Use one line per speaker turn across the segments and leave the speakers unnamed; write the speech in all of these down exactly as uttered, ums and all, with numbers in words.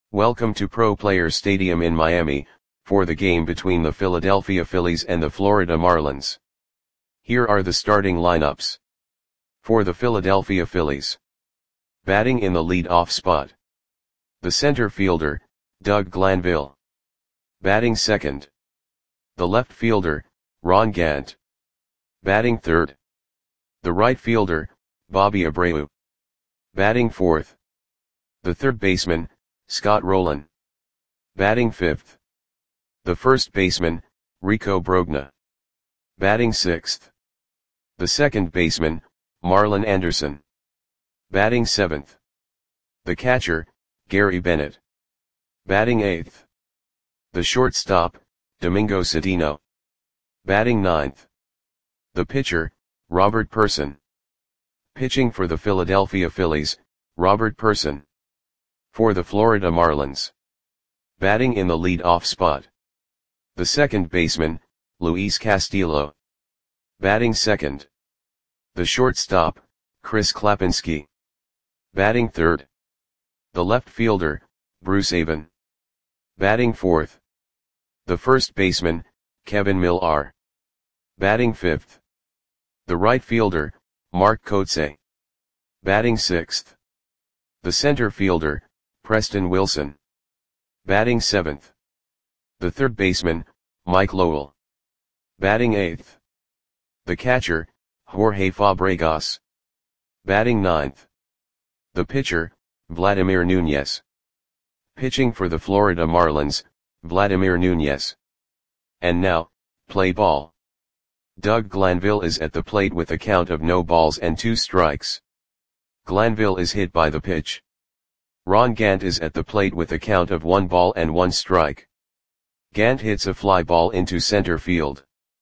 Welcome to Pro Players Stadium in Miami, for the game between the Philadelphia Phillies and the Florida Marlins. Here are the starting lineups. For the Philadelphia Phillies. Batting in the lead-off spot. The center fielder, Doug Glanville. Batting second. The left fielder, Ron Gant. Batting third. The right fielder, Bobby Abreu. Batting fourth. The third baseman, Scott Rolen. Batting fifth. The first baseman, Rico Brogna. Batting sixth. The second baseman, Marlon Anderson. Batting seventh. The catcher, Gary Bennett. Batting eighth. The shortstop, Domingo Cedeno. Batting ninth. The pitcher, Robert Pursson. Pitching for the Philadelphia Phillies, Robert Pursson. For the Florida Marlins. Batting in the lead-off spot. The second baseman, Luis Castillo. Batting second. The shortstop, Chris Klapinski. Batting third. The left fielder, Bruce Avon. Batting fourth. The first baseman, Kevin Millar. Batting fifth. The right fielder, Mark Kotsay. Batting sixth. The center fielder, Preston Wilson. Batting seventh. The third baseman, Mike Lowell. Batting eighth. The catcher, Jorge Fabregas. Batting ninth. The pitcher, Vladimir Nunez. Pitching for the Florida Marlins, Vladimir Nunez. And now, play ball. Doug Glanville is at the plate with a count of no balls and two strikes. Glanville is hit by the pitch. Ron Gant is at the plate with a count of one ball and one strike. Gant hits a fly ball into center field.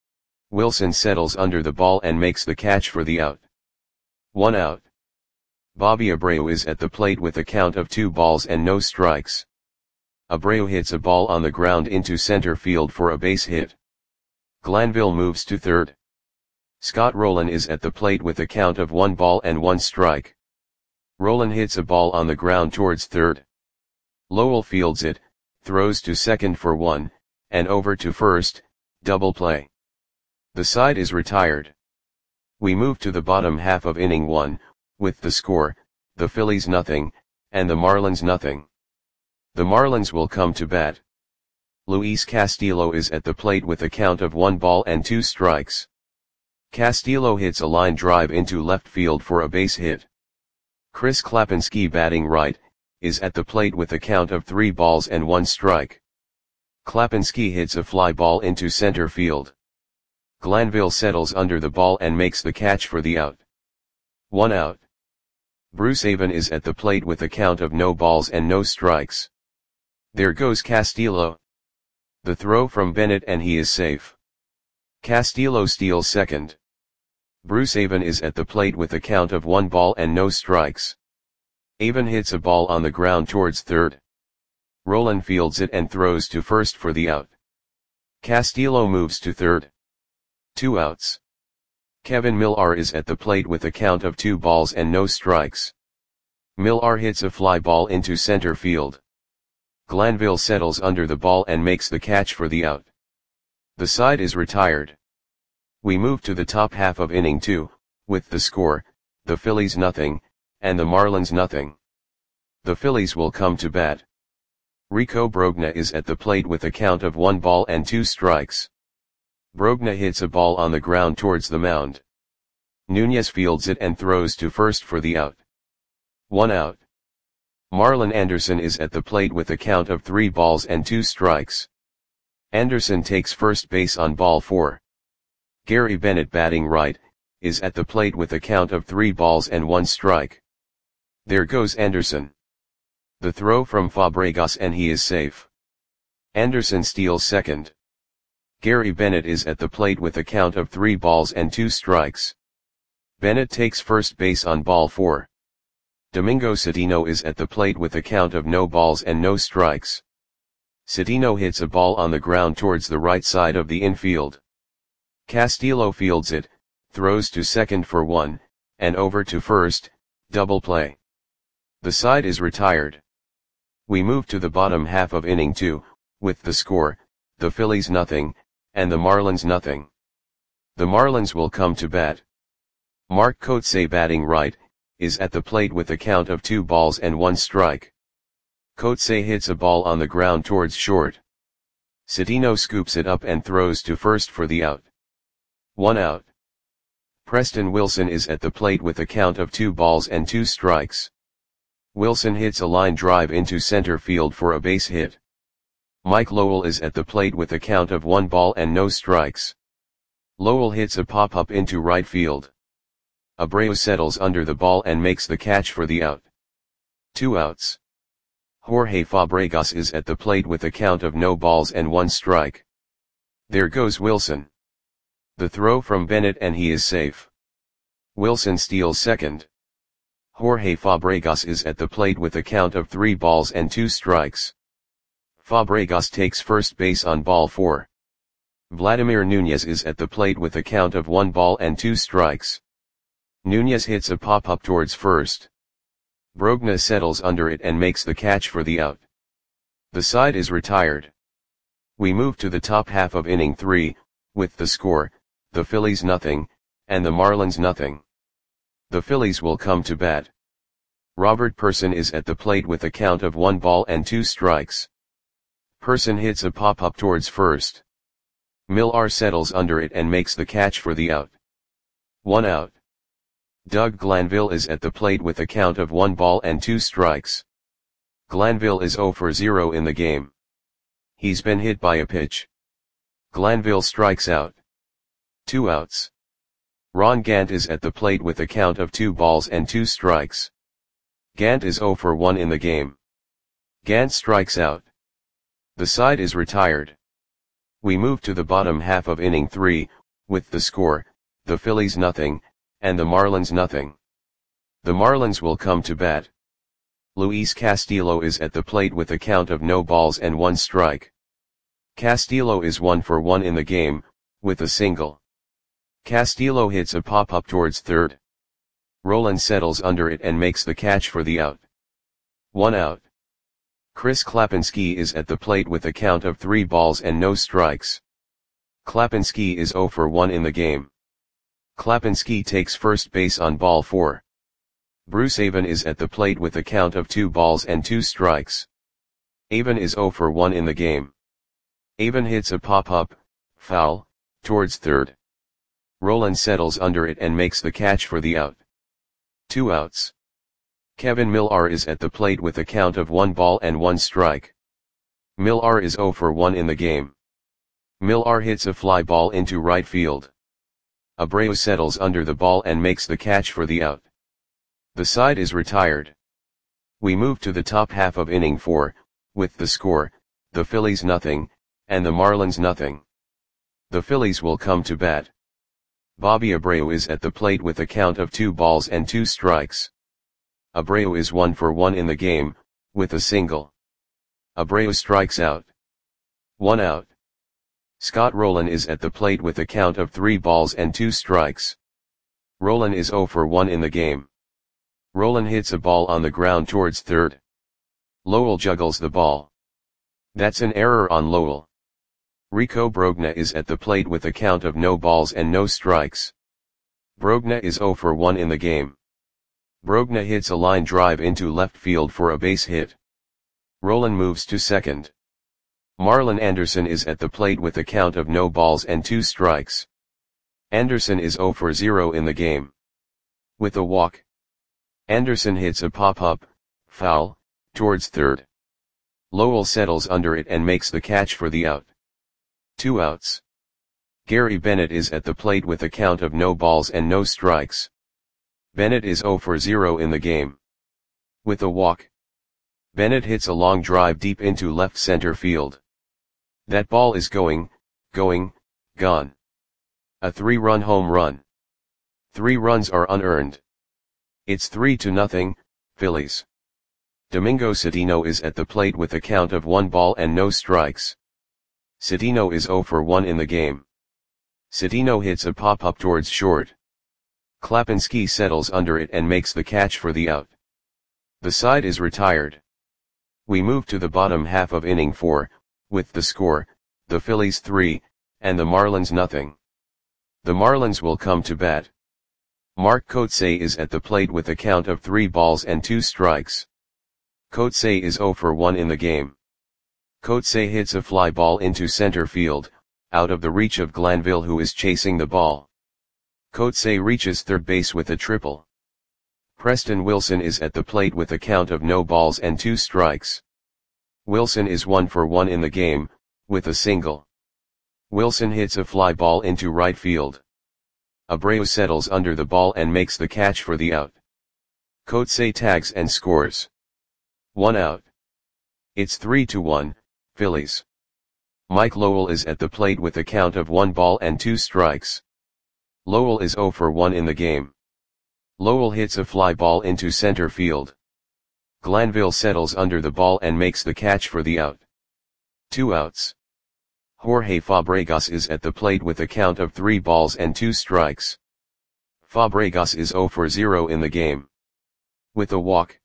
Wilson settles under the ball and makes the catch for the out. One out. Bobby Abreu is at the plate with a count of two balls and no strikes. Abreu hits a ball on the ground into center field for a base hit. Glanville moves to third. Scott Rolen is at the plate with a count of one ball and one strike. Rolen hits a ball on the ground towards third. Lowell fields it, throws to second for one, and over to first, double play. The side is retired. We move to the bottom half of inning one, with the score, the Phillies nothing, and the Marlins nothing. The Marlins will come to bat. Luis Castillo is at the plate with a count of one ball and two strikes. Castillo hits a line drive into left field for a base hit. Chris Klapinski, batting right, is at the plate with a count of three balls and one strike. Klapinski hits a fly ball into center field. Glanville settles under the ball and makes the catch for the out. One out. Bruce Avon is at the plate with a count of no balls and no strikes. There goes Castillo. The throw from Bennett and he is safe. Castillo steals second. Bruce Avon is at the plate with a count of one ball and no strikes. Avon hits a ball on the ground towards third. Rolen fields it and throws to first for the out. Castillo moves to third. Two outs. Kevin Millar is at the plate with a count of two balls and no strikes. Millar hits a fly ball into center field. Glanville settles under the ball and makes the catch for the out. The side is retired. We move to the top half of inning two, with the score, the Phillies nothing, and the Marlins nothing. The Phillies will come to bat. Rico Brogna is at the plate with a count of one ball and two strikes. Brogna hits a ball on the ground towards the mound. Nunez fields it and throws to first for the out. One out. Marlon Anderson is at the plate with a count of three balls and two strikes. Anderson takes first base on ball four. Gary Bennett, batting right, is at the plate with a count of three balls and one strike. There goes Anderson. The throw from Fabregas and he is safe. Anderson steals second. Gary Bennett is at the plate with a count of three balls and two strikes. Bennett takes first base on ball four. Domingo Cedeno is at the plate with a count of no balls and no strikes. Cedeno hits a ball on the ground towards the right side of the infield. Castillo fields it, throws to second for one, and over to first, double play. The side is retired. We move to the bottom half of inning two, with the score, the Phillies nothing, and the Marlins nothing. The Marlins will come to bat. Mark Kotsay, batting right, is at the plate with a count of two balls and one strike. Kotsay hits a ball on the ground towards short. Citino scoops it up and throws to first for the out. One out. Preston Wilson is at the plate with a count of two balls and two strikes. Wilson hits a line drive into center field for a base hit. Mike Lowell is at the plate with a count of one ball and no strikes. Lowell hits a pop-up into right field. Abreu settles under the ball and makes the catch for the out. Two outs. Jorge Fabregas is at the plate with a count of no balls and one strike. There goes Wilson. The throw from Bennett and he is safe. Wilson steals second. Jorge Fabregas is at the plate with a count of three balls and two strikes. Fabregas takes first base on ball four. Vladimir Nunez is at the plate with a count of one ball and two strikes. Nunez hits a pop-up towards first. Brogna settles under it and makes the catch for the out. The side is retired. We move to the top half of inning three, with the score, the Phillies nothing, and the Marlins nothing. The Phillies will come to bat. Robert Person is at the plate with a count of one ball and two strikes. Person hits a pop-up towards first. Millar settles under it and makes the catch for the out. One out. Doug Glanville is at the plate with a count of one ball and two strikes. Glanville is zero for zero in the game. He's been hit by a pitch. Glanville strikes out. Two outs. Ron Gant is at the plate with a count of two balls and two strikes. Gant is zero for one in the game. Gant strikes out. The side is retired. We move to the bottom half of inning three, with the score, the Phillies nothing, and the Marlins nothing. The Marlins will come to bat. Luis Castillo is at the plate with a count of no balls and one strike. Castillo is one for one in the game, with a single. Castillo hits a pop-up towards third. Rolen settles under it and makes the catch for the out. One out. Chris Klapinski is at the plate with a count of three balls and no strikes. Klapinski is zero for one in the game. Klapinski takes first base on ball four. Bruce Avon is at the plate with a count of two balls and two strikes. Avon is zero for one in the game. Avon hits a pop-up, foul, towards third. Rolen settles under it and makes the catch for the out. Two outs. Kevin Millar is at the plate with a count of one ball and one strike. Millar is zero for one in the game. Millar hits a fly ball into right field. Abreu settles under the ball and makes the catch for the out. The side is retired. We move to the top half of inning four, with the score, the Phillies nothing, and the Marlins nothing. The Phillies will come to bat. Bobby Abreu is at the plate with a count of two balls and two strikes. Abreu is one for one in the game, with a single. Abreu strikes out. One out. Scott Rolen is at the plate with a count of three balls and two strikes. Rolen is zero for one in the game. Rolen hits a ball on the ground towards third. Lowell juggles the ball. That's an error on Lowell. Rico Brogna is at the plate with a count of no balls and no strikes. Brogna is zero for one in the game. Brogna hits a line drive into left field for a base hit. Rolen moves to second. Marlon Anderson is at the plate with a count of no balls and two strikes. Anderson is zero for zero in the game. With a walk. Anderson hits a pop-up, foul, towards third. Lowell settles under it and makes the catch for the out. Two outs. Gary Bennett is at the plate with a count of no balls and no strikes. Bennett is zero for zero in the game. With a walk. Bennett hits a long drive deep into left center field. That ball is going, going, gone. A three-run home run. Three runs are unearned. It's three to nothing, Phillies. Domingo Citino is at the plate with a count of one ball and no strikes. Citino is zero for one in the game. Citino hits a pop-up towards short. Klapinski settles under it and makes the catch for the out. The side is retired. We move to the bottom half of inning four, with the score, the Phillies three, and the Marlins nothing. The Marlins will come to bat. Mark Kotsay is at the plate with a count of three balls and two strikes. Kotsay is zero for one in the game. Kotsay hits a fly ball into center field, out of the reach of Glanville, who is chasing the ball. Kotsay reaches third base with a triple. Preston Wilson is at the plate with a count of no balls and two strikes. Wilson is one for one in the game, with a single. Wilson hits a fly ball into right field. Abreu settles under the ball and makes the catch for the out. Kotsay tags and scores. One out. It's three to one, Phillies. Mike Lowell is at the plate with a count of one ball and two strikes. Lowell is zero for one in the game. Lowell hits a fly ball into center field. Glanville settles under the ball and makes the catch for the out. Two outs. Jorge Fabregas is at the plate with a count of three balls and two strikes. Fabregas is zero for zero in the game. With a walk,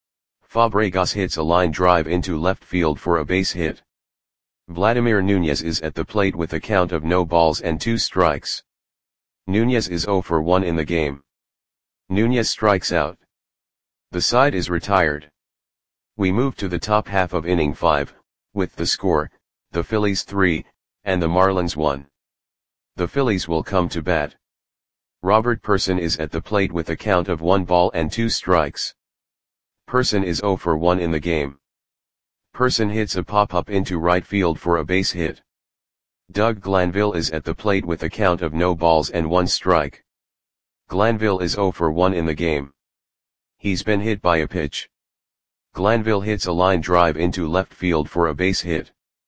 Fabregas hits a line drive into left field for a base hit. Vladimir Nunez is at the plate with a count of no balls and two strikes. Nunez is zero for one in the game. Nunez strikes out. The side is retired. We move to the top half of inning five, with the score, the Phillies three, and the Marlins one. The Phillies will come to bat. Robert Person is at the plate with a count of one ball and two strikes. Person is zero for one in the game. Person hits a pop-up into right field for a base hit. Doug Glanville is at the plate with a count of no balls and one strike. Glanville is zero for one in the game. He's been hit by a pitch. Glanville hits a line drive into left field for a base hit.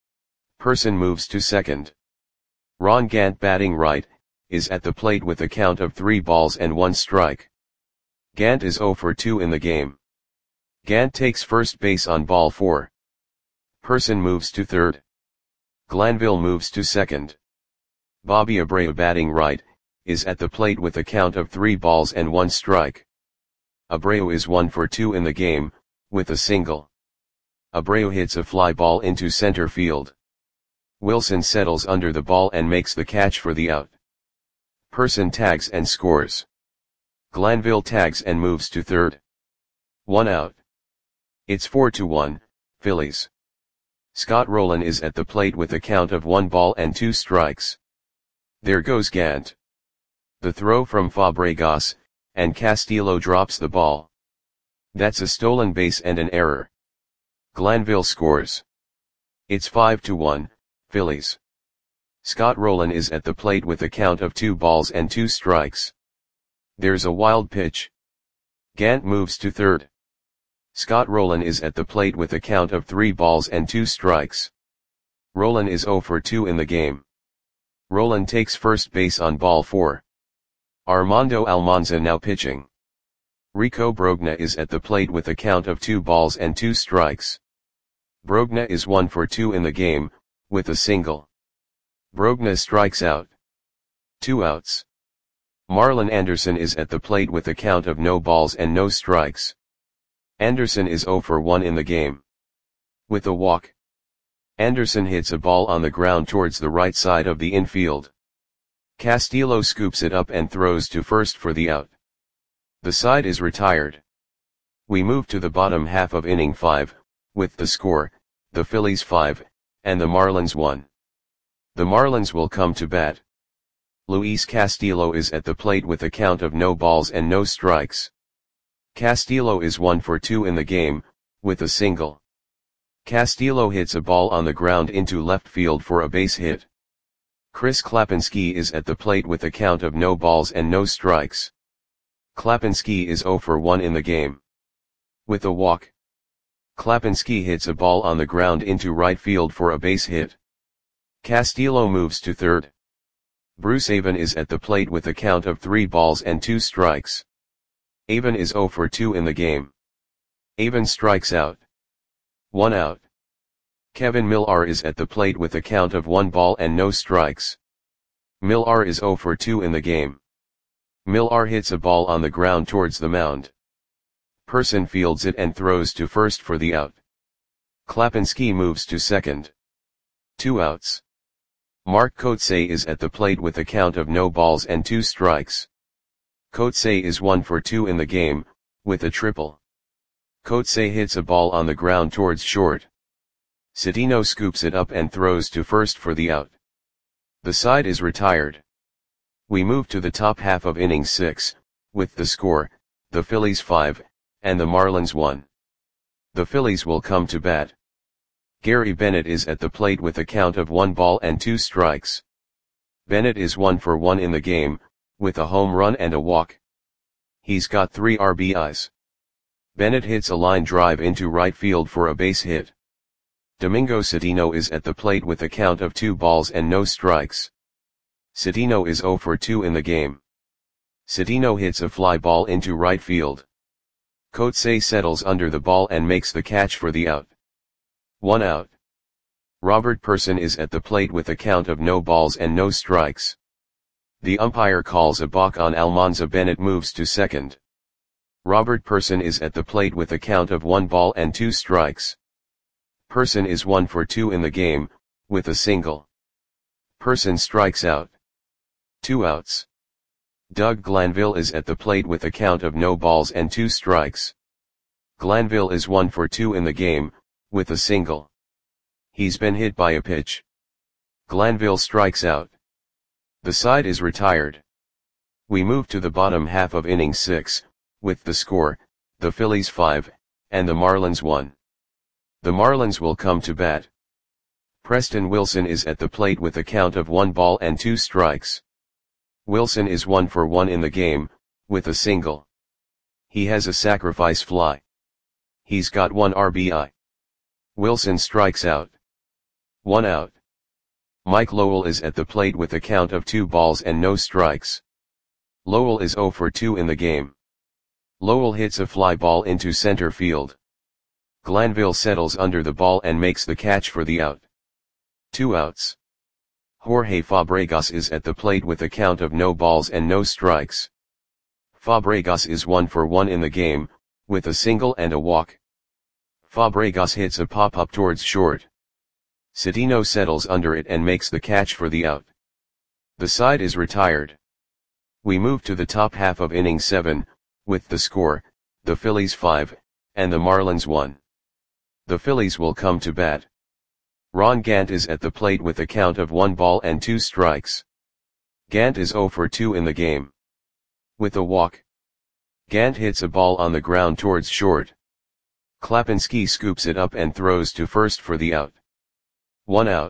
Person moves to second. Ron Gant, batting right, is at the plate with a count of three balls and one strike. Gant is zero for two in the game. Gant takes first base on ball four. Person moves to third. Glanville moves to second. Bobby Abreu, batting right, is at the plate with a count of three balls and one strike. Abreu is one for two in the game, with a single. Abreu hits a fly ball into center field. Wilson settles under the ball and makes the catch for the out. Person tags and scores. Glanville tags and moves to third. One out. It's four to one, Phillies. Scott Rowland is at the plate with a count of one ball and two strikes. There goes Gant. The throw from Fabregas, and Castillo drops the ball. That's a stolen base and an error. Glanville scores. It's five to one, Phillies. Scott Rowland is at the plate with a count of two balls and two strikes. There's a wild pitch. Gant moves to third. Scott Rowland is at the plate with a count of three balls and two strikes. Rowland is zero for two in the game. Rowland takes first base on ball four. Armando Almanza now pitching. Rico Brogna is at the plate with a count of two balls and two strikes. Brogna is one for two in the game, with a single. Brogna strikes out. Two outs. Marlon Anderson is at the plate with a count of no balls and no strikes. Anderson is zero for one in the game. With a walk, Anderson hits a ball on the ground towards the right side of the infield. Castillo scoops it up and throws to first for the out. The side is retired. We move to the bottom half of inning five, with the score, the Phillies five, and the Marlins one. The Marlins will come to bat. Luis Castillo is at the plate with a count of no balls and no strikes. Castillo is one for two in the game, with a single. Castillo hits a ball on the ground into left field for a base hit. Chris Klapinski is at the plate with a count of no balls and no strikes. Klapinski is zero for one in the game. With a walk, Klapinski hits a ball on the ground into right field for a base hit. Castillo moves to third. Bruce Avon is at the plate with a count of three balls and two strikes. Avon is zero for two in the game. Avon strikes out. One out. Kevin Millar is at the plate with a count of one ball and no strikes. Millar is zero for two in the game. Millar hits a ball on the ground towards the mound. Person fields it and throws to first for the out. Klapinski moves to second. Two outs. Mark Kotsay is at the plate with a count of no balls and two strikes. Kotsay is one for two in the game, with a triple. Kotsay hits a ball on the ground towards short. Cedeno scoops it up and throws to first for the out. The side is retired. We move to the top half of inning six, with the score, the Phillies five, and the Marlins one. The Phillies will come to bat. Gary Bennett is at the plate with a count of one ball and two strikes. Bennett is one for one in the game, with a home run and a walk. He's got three R B Is. Bennett hits a line drive into right field for a base hit. Domingo Cedeno is at the plate with a count of two balls and no strikes. Cedeno is zero for two in the game. Cedeno hits a fly ball into right field. Kotsay settles under the ball and makes the catch for the out. One out. Robert Person is at the plate with a count of no balls and no strikes. The umpire calls a balk on Almanza. Bennett moves to second. Robert Person is at the plate with a count of one ball and two strikes. Person is one for two in the game, with a single. Person strikes out. Two outs. Doug Glanville is at the plate with a count of no balls and two strikes. Glanville is one for two in the game, with a single. He's been hit by a pitch. Glanville strikes out. The side is retired. We move to the bottom half of inning six, with the score, the Phillies five, and the Marlins one. The Marlins will come to bat. Preston Wilson is at the plate with a count of one ball and two strikes. Wilson is one for one in the game, with a single. He has a sacrifice fly. He's got one R B I. Wilson strikes out. One out. Mike Lowell is at the plate with a count of two balls and no strikes. Lowell is zero for two in the game. Lowell hits a fly ball into center field. Glanville settles under the ball and makes the catch for the out. Two outs. Jorge Fabregas is at the plate with a count of no balls and no strikes. Fabregas is one for one in the game, with a single and a walk. Fabregas hits a pop-up towards short. Cedeno settles under it and makes the catch for the out. The side is retired. We move to the top half of inning seven, with the score, the Phillies five, and the Marlins one. The Phillies will come to bat. Ron Gant is at the plate with a count of one ball and two strikes. Gant is zero for two in the game. With a walk. Gant hits a ball on the ground towards short. Klapinski scoops it up and throws to first for the out. One out.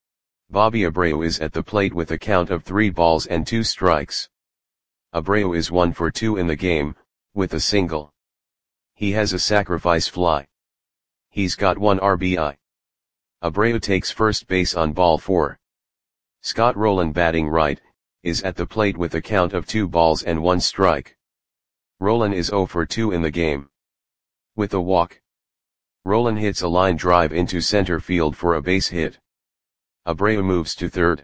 Bobby Abreu is at the plate with a count of three balls and two strikes. Abreu is one for two in the game, with a single. He has a sacrifice fly. He's got one R B I. Abreu takes first base on ball four. Scott Rowland, batting right, is at the plate with a count of two balls and one strike. Rowland is zero for two in the game. With a walk. Rowland hits a line drive into center field for a base hit. Abreu moves to third.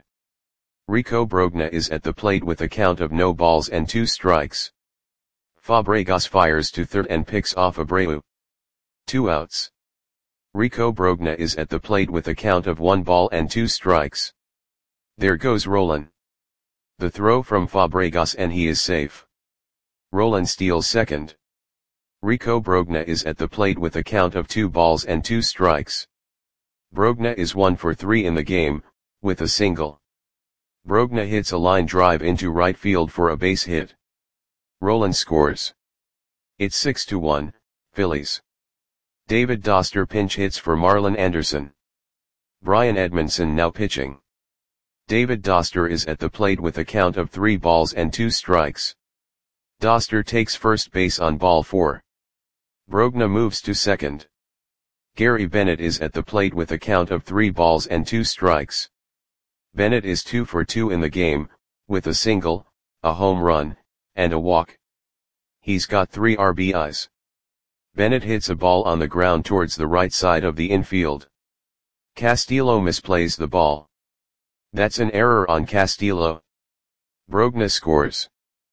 Rico Brogna is at the plate with a count of no balls and two strikes. Fabregas fires to third and picks off Abreu. Two outs. Rico Brogna is at the plate with a count of one ball and two strikes. There goes Rowland. The throw from Fabregas and he is safe. Rowland steals second. Rico Brogna is at the plate with a count of two balls and two strikes. Brogna is one for three in the game, with a single. Brogna hits a line drive into right field for a base hit. Rowland scores. It's six to one, Phillies. David Doster pinch hits for Marlon Anderson. Brian Edmondson now pitching. David Doster is at the plate with a count of three balls and two strikes. Doster takes first base on ball four. Brogna moves to second. Gary Bennett is at the plate with a count of three balls and two strikes. Bennett is two for two in the game, with a single, a home run, and a walk. He's got three R B Is. Bennett hits a ball on the ground towards the right side of the infield. Castillo misplays the ball. That's an error on Castillo. Brogna scores.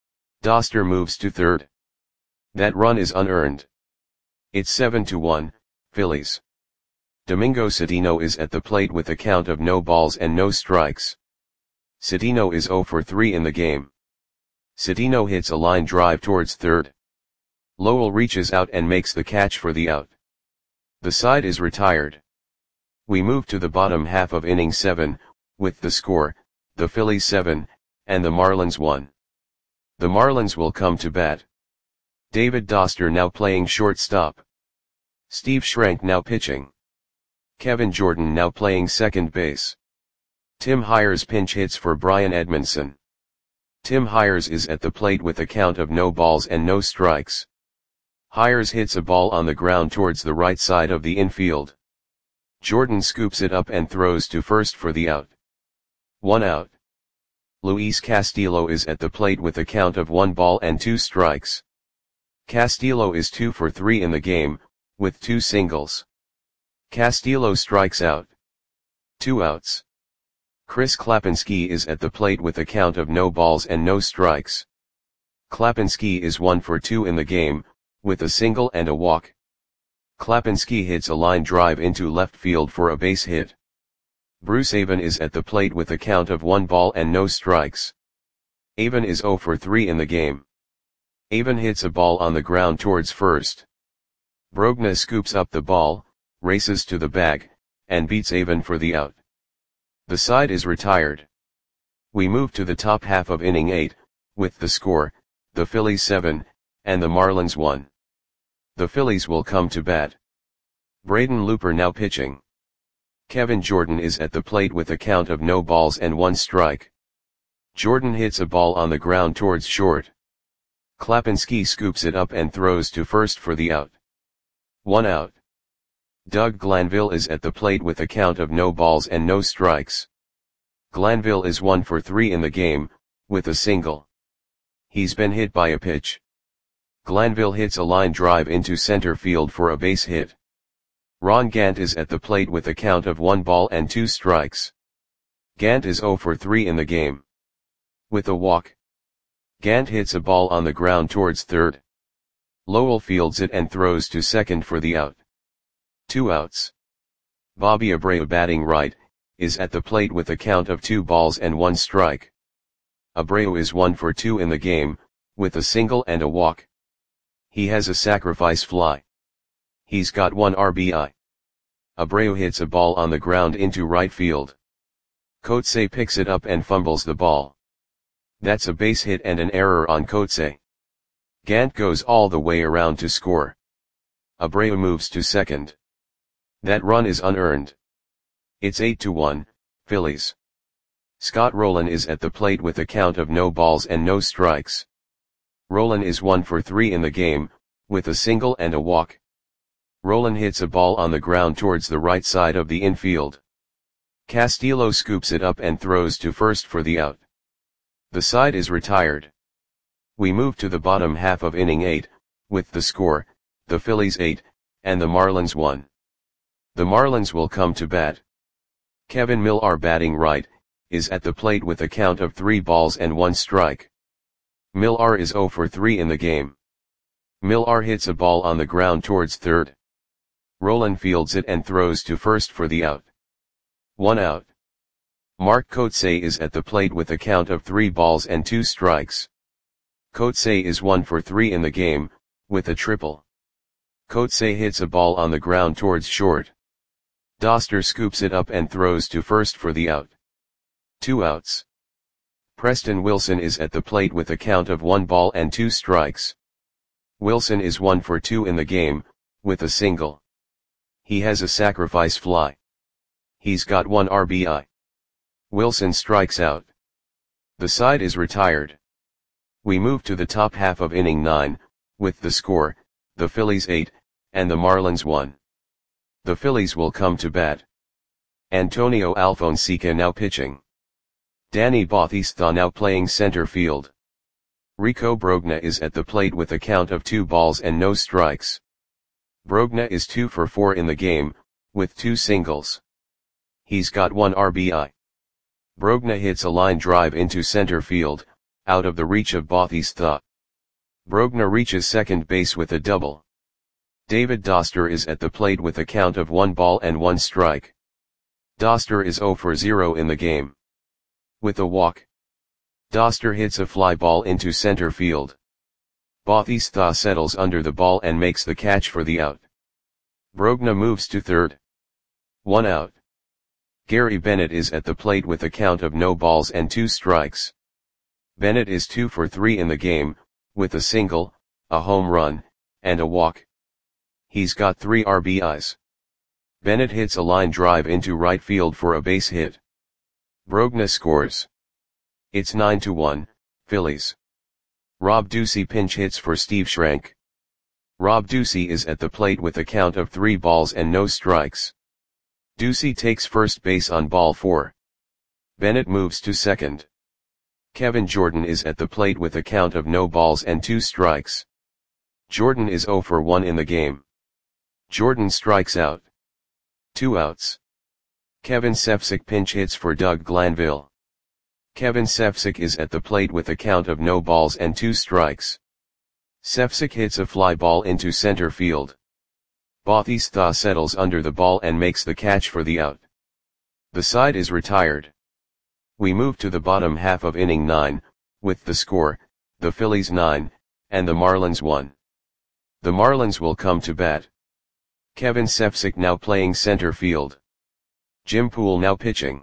Doster moves to third. That run is unearned. It's seven to one, Phillies. Domingo Cedeno is at the plate with a count of no balls and no strikes. Cedeno is zero for three in the game. Cedeno hits a line drive towards third. Lowell reaches out and makes the catch for the out. The side is retired. We move to the bottom half of inning seven, with the score, the Phillies seven, and the Marlins one. The Marlins will come to bat. David Doster now playing shortstop. Steve Schrank now pitching. Kevin Jordan now playing second base. Tim Hires pinch hits for Brian Edmondson. Tim Hires is at the plate with a count of no balls and no strikes. Hires hits a ball on the ground towards the right side of the infield. Jordan scoops it up and throws to first for the out. One out. Luis Castillo is at the plate with a count of one ball and two strikes. Castillo is two for three in the game, with two singles. Castillo strikes out. Two outs. Chris Klapinski is at the plate with a count of no balls and no strikes. Klapinski is one for two in the game, with a single and a walk. Klapinski hits a line drive into left field for a base hit. Bruce Avon is at the plate with a count of one ball and no strikes. Avon is zero for three in the game. Avon hits a ball on the ground towards first. Brogna scoops up the ball, races to the bag, and beats Avon for the out. The side is retired. We move to the top half of inning eight, with the score, the Phillies seven, and the Marlins one. The Phillies will come to bat. Braden Looper now pitching. Kevin Jordan is at the plate with a count of no balls and one strike. Jordan hits a ball on the ground towards short. Klapinski scoops it up and throws to first for the out. One out. Doug Glanville is at the plate with a count of no balls and no strikes. Glanville is one for three in the game, with a single. He's been hit by a pitch. Glanville hits a line drive into center field for a base hit. Ron Gant is at the plate with a count of one ball and two strikes. Gant is zero for three in the game. With a walk. Gant hits a ball on the ground towards third. Lowell fields it and throws to second for the out. Two outs. Bobby Abreu batting right, is at the plate with a count of two balls and one strike. Abreu is one for two in the game, with a single and a walk. He has a sacrifice fly. He's got one R B I. Abreu hits a ball on the ground into right field. Coetzee picks it up and fumbles the ball. That's a base hit and an error on Coetzee. Gant goes all the way around to score. Abreu moves to second. That run is unearned. It's eight to one, Phillies. Scott Rowland is at the plate with a count of no balls and no strikes. Rowland is one for three in the game, with a single and a walk. Rowland hits a ball on the ground towards the right side of the infield. Castillo scoops it up and throws to first for the out. The side is retired. We move to the bottom half of inning eight, with the score, the Phillies eight, and the Marlins one. The Marlins will come to bat. Kevin Millar batting right, is at the plate with a count of three balls and one strike. Millar is zero for three in the game. Millar hits a ball on the ground towards third. Rowland fields it and throws to first for the out. One out. Mark Coetzee is at the plate with a count of three balls and two strikes. Coetzee is one for three in the game, with a triple. Coetzee hits a ball on the ground towards short. Doster scoops it up and throws to first for the out. Two outs. Preston Wilson is at the plate with a count of one ball and two strikes. Wilson is one for two in the game, with a single. He has a sacrifice fly. He's got one R B I. Wilson strikes out. The side is retired. We move to the top half of inning nine, with the score, the Phillies eight, and the Marlins one. The Phillies will come to bat. Antonio Alfonseca now pitching. Danny Bautista now playing center field. Rico Brogna is at the plate with a count of two balls and no strikes. Brogna is two for four in the game, with two singles. He's got one R B I. Brogna hits a line drive into center field, out of the reach of Bautista. Brogna reaches second base with a double. David Doster is at the plate with a count of one ball and one strike. Doster is zero for zero in the game. With a walk, Doster hits a fly ball into center field. Bautista settles under the ball and makes the catch for the out. Brogna moves to third. One out. Gary Bennett is at the plate with a count of no balls and two strikes. Bennett is two for three in the game, with a single, a home run, and a walk. He's got three R B Is. Bennett hits a line drive into right field for a base hit. Brogna scores. It's nine to one, Phillies. Rob Ducey pinch hits for Steve Schrank. Rob Ducey is at the plate with a count of three balls and no strikes. Ducey takes first base on ball four. Bennett moves to second. Kevin Jordan is at the plate with a count of no balls and two strikes. Jordan is zero for one in the game. Jordan strikes out. Two outs. Kevin Sefcik pinch hits for Doug Glanville. Kevin Sefcik is at the plate with a count of no balls and two strikes. Sefcik hits a fly ball into center field. Bautista settles under the ball and makes the catch for the out. The side is retired. We move to the bottom half of inning nine, with the score, the Phillies nine, and the Marlins one. The Marlins will come to bat. Kevin Sefcik now playing center field. Jim Poole now pitching.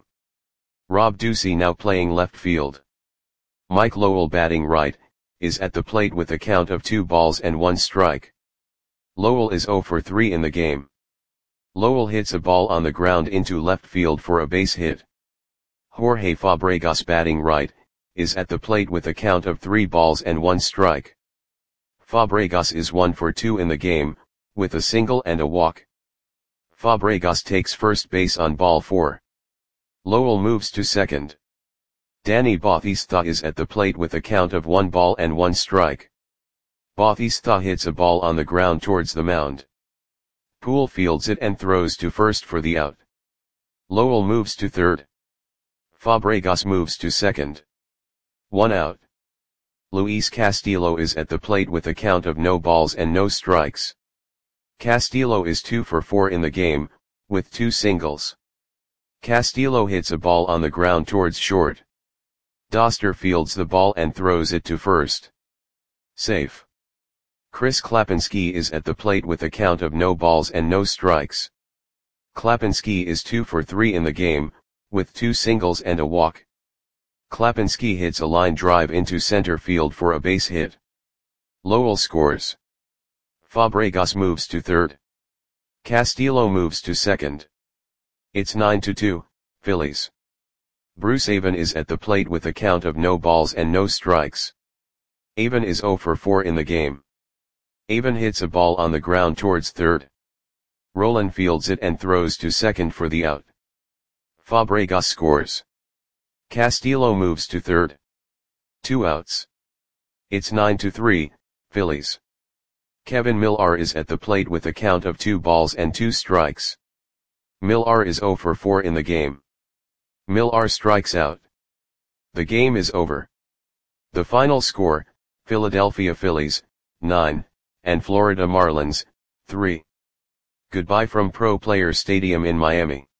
Rob Ducey now playing left field. Mike Lowell batting right, is at the plate with a count of two balls and one strike. Lowell is zero for three in the game. Lowell hits a ball on the ground into left field for a base hit. Jorge Fabregas batting right, is at the plate with a count of three balls and one strike. Fabregas is one for two in the game, with a single and a walk. Fabregas takes first base on ball four. Lowell moves to second. Danny Bautista is at the plate with a count of one ball and one strike. Bautista hits a ball on the ground towards the mound. Poole fields it and throws to first for the out. Lowell moves to third. Fabregas moves to second. One out. Luis Castillo is at the plate with a count of no balls and no strikes. Castillo is two for four in the game, with two singles. Castillo hits a ball on the ground towards short. Doster fields the ball and throws it to first. Safe. Chris Klapinski is at the plate with a count of no balls and no strikes. Klapinski is two for three in the game, with two singles and a walk. Klapinski hits a line drive into center field for a base hit. Lowell scores. Fabregas moves to third. Castillo moves to second. It's nine to two, Phillies. Bruce Avon is at the plate with a count of no balls and no strikes. Avon is zero for four in the game. Avon hits a ball on the ground towards third. Rolen fields it and throws to second for the out. Fabregas scores. Castillo moves to third. Two outs. It's nine to three, Phillies. Kevin Millar is at the plate with a count of two balls and two strikes. Millar is zero for four in the game. Millar strikes out. The game is over. The final score, Philadelphia Phillies, nine, and Florida Marlins, three. Goodbye from Pro Players Stadium in Miami.